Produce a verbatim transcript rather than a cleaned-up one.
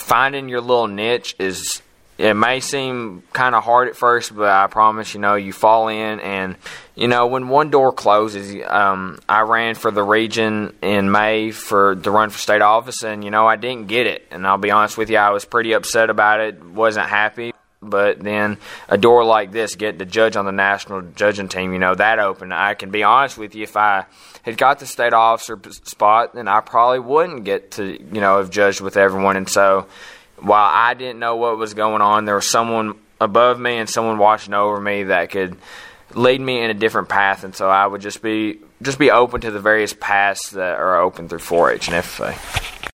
finding your little niche is, it may seem kind of hard at first, but I promise, you know, you fall in. And, you know, when one door closes, um, I ran for the region in May for to run for state office, and, you know, I didn't get it. And I'll be honest with you, I was pretty upset about it, wasn't happy. But then a door like this, get to judge on the national judging team, you know, that opened. I can be honest with you, if I had got the state officer spot, then I probably wouldn't get to, you know, have judged with everyone. And so while I didn't know what was going on, there was someone above me and someone watching over me that could lead me in a different path. And so I would just be just be open to the various paths that are open through four H and F F A.